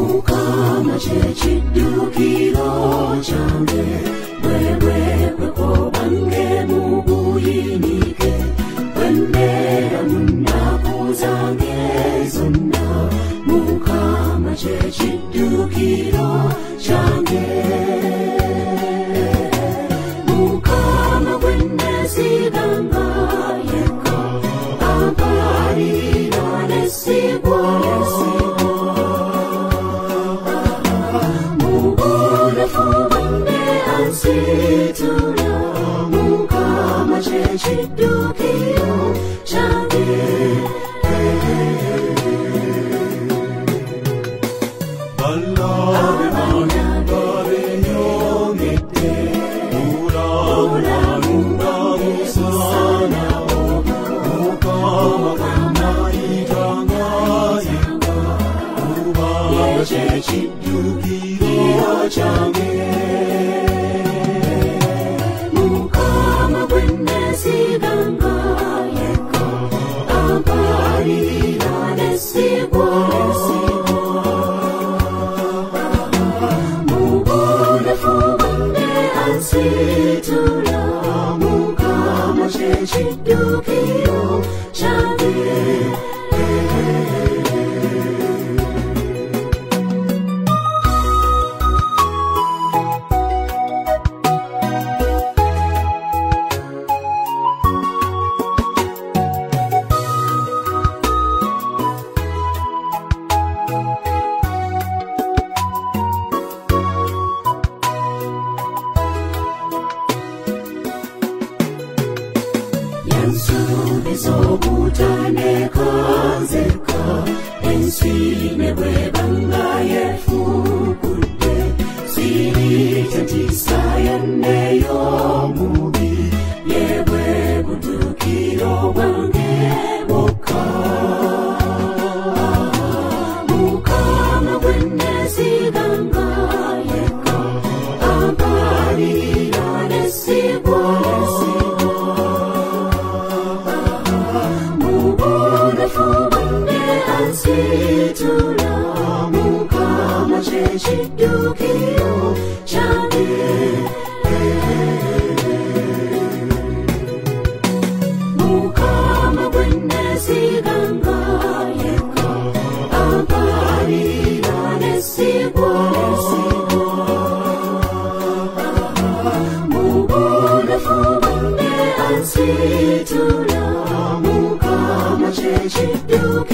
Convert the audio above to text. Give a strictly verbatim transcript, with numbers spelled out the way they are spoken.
mukama kyekidukiro kyange wewe bwekobange mu buyinike bwembeera mu nnaku zange zonna mukama kyekidukiro kyange mukama gwennesiganga yekka ambalira nesigwa ansitula mukama kyekidukiro kyange abaana babenyomedde ulamubamusana mukama mayitanga yenga kubanga kyekidukiro kyange siganga yekka ambalira nesigwa mubunafu bwange ansitula mukama kyekidukiro kyange yansuubiza obutanneekonzeka ensi ne bwebanga yeefukudde siritya ntiisa yonna ey'omubi yebwe budukiro bwange bwokka mukama gwennesiganga yekka ambalira nesigwa ansitula mukama kyekidukiro kyange mukama gwennesiganga yekka ambalira nesigwa mubunafu bwange ansitula mukama kyekidukiro